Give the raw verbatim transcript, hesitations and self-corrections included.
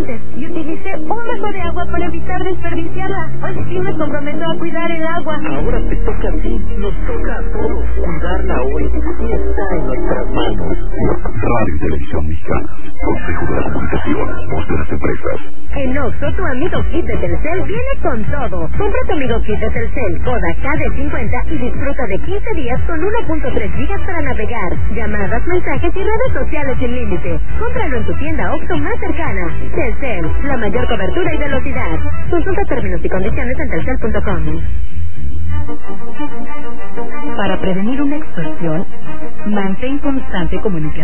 fuentes y utilice un vaso de agua para evitar desperdiciarla. Hoy sí me comprometo a cuidar el agua. Ahora te toca a ti, nos toca a todos. Cuidarla hoy está en nuestras manos. Radio y Televisión Mexicana, Consejo de las Comunicaciones, Voz de las Empresas. En Oxxo, tu amigo kit de Telcel viene con todo. Compra tu amigo kit de Telcel Coda K D cincuenta y disfruta de quince días con uno punto tres gigas para navegar, llamadas, mensajes y redes sociales sin límite. Cómpralo en tu tienda Oxxo más cercana. Telcel, la mayor cobertura y velocidad. Consulta términos y condiciones en telcel punto com. Para prevenir una extorsión, mantén constante comunicación